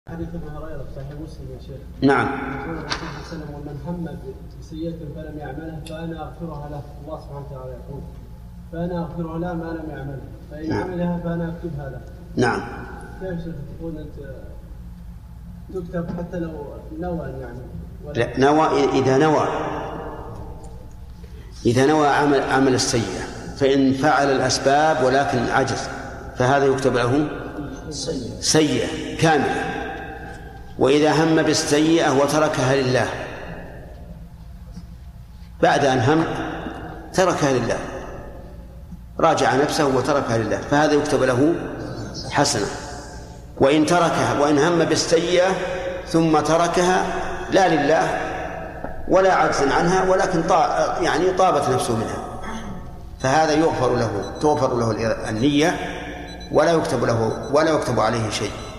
حديث ابن هريرة في صحيح مسلم يا شيخ. نعم. يقول الرسول صلى الله عليه وسلم: ومن هم بسيئة فلم يعملها فأنا أغفرها له. الله سبحانه وتعالى يقول: فأنا أغفرها له ما لم يعملها، فإن عملها فأنا أكتبها له. نعم. كيف تقول أنت تكتب حتى لو نوى يعني؟ لا، نوى إذا نوى عمل السيئة، فإن فعل الأسباب ولكن عجز فهذا يكتب له سيئة كاملة. وإذا هم بالسيئة وتركها لله بعد أن هم تركها لله، راجع نفسه وتركها لله، فهذا يكتب له حسنة. وإن تركها وإن هم بالسيئة ثم تركها لا لله ولا عجزا عنها ولكن يعني طابت نفسه منها، فهذا توفر له النية ولا يكتب عليه شيء.